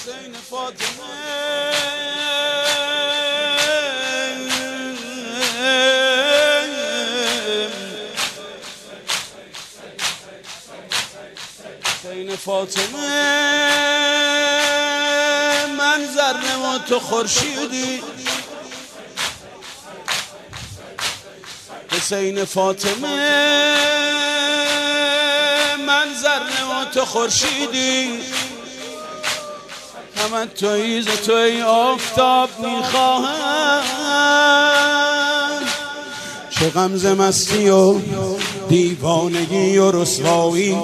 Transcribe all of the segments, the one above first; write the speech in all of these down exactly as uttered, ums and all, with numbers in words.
حسین فاطمه حسین فاطمه من ذره و تو خورشیدی حسین فاطمه من ذره و تو خورشیدی همه تویی ز توی آفتاب میخواهم چه غمز مستی و دیوانگی و رسوایی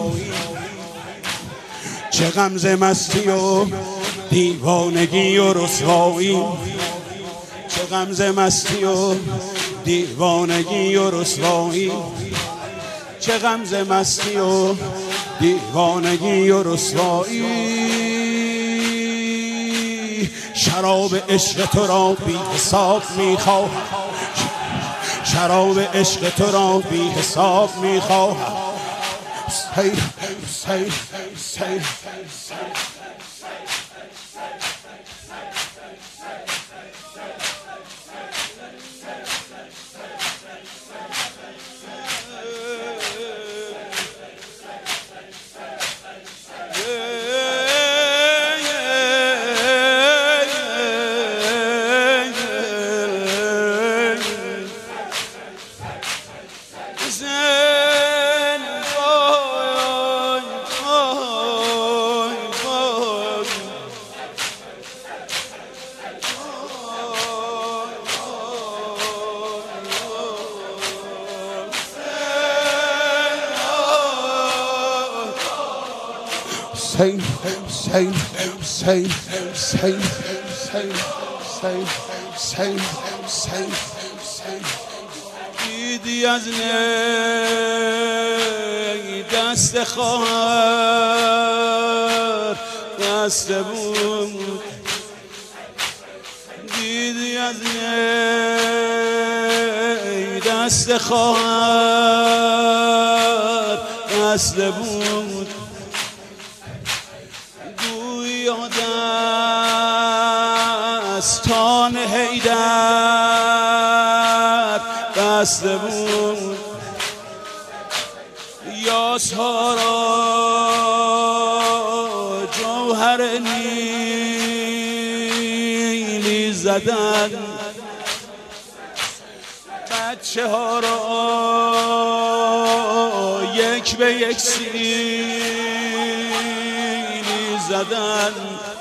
چه غمز مستی و دیوانگی و رسوایی چه غمز مستی و دیوانگی و رسوایی چه غمز مستی و دیوانگی و رسوایی شراب عشق تو را بی حساب میخواهم شراب عشق تو را بی حساب میخواهم سی سی سی Say, say, say, say, say, say, say, say, say. دیدی از نی دست خواهر دست بود دیدی از نی دست خواهر دست بود دستان حیدر بسته بود یاسها را جوهر نیلی زدن بچه ها را یک به یک سیلی زدن